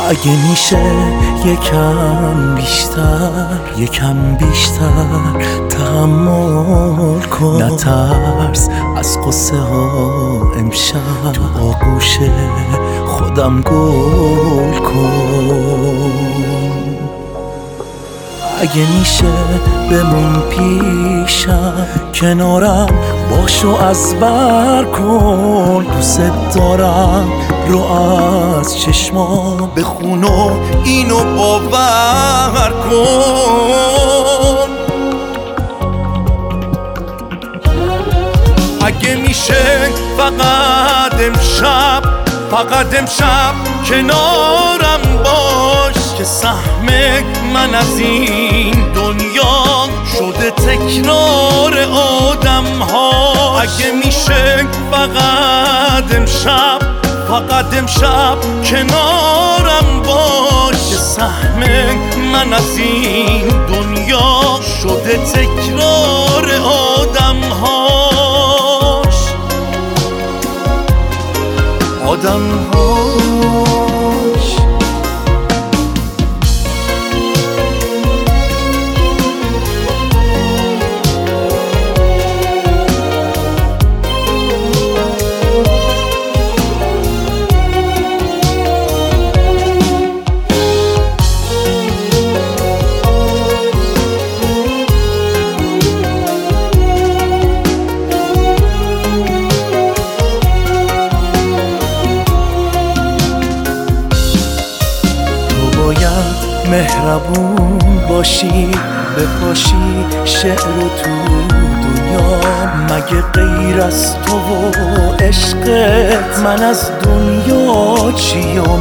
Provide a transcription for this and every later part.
اگه میشه یکم بیشتر تحمل کن. نترس از قصه ها امشب تو آغوش خودم گل کن. اگه میشه بمون پیشم، کنارم باش و از بر کن. دوست دارم رو از چشما بخون و اینو باور کن. اگه میشه فقط امشب کنارم باش که سهم من از این دنیا شده تکرار آدم ها. اگه میشه فقط امشب کنارم باش که سهم من از این دنیا شده تکرار آدم هاش. مهربون باشی، بپاشی شعر تو دنیا. مگه غیر از تو و عشقت من از دنیا چیو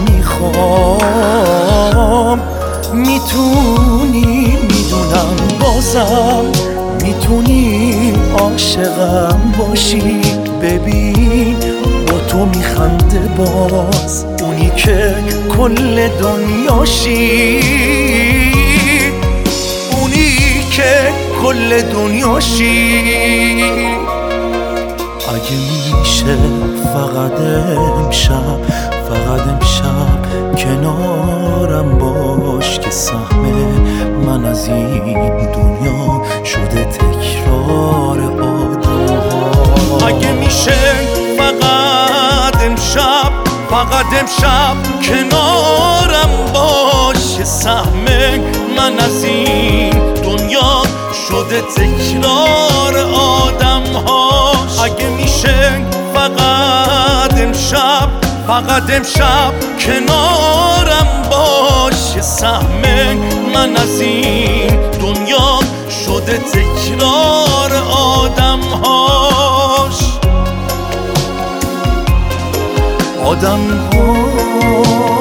میخوام؟ میدونم بازم میتونی عاشقم باشی. ببین با تو میخنده باز اونی که کل دنیاشی، اگه میشه فقط امشب کنارم باش که سهم من از این دنیا شده تکرار آدم ها. اگه میشه فقط امشب کنارم باش که سهم من از این دنیا شده تکرار آدم هاش. اگه میشه فقط امشب کنارم باش که سهم من از این دنیا شده تکرار آدم هاش.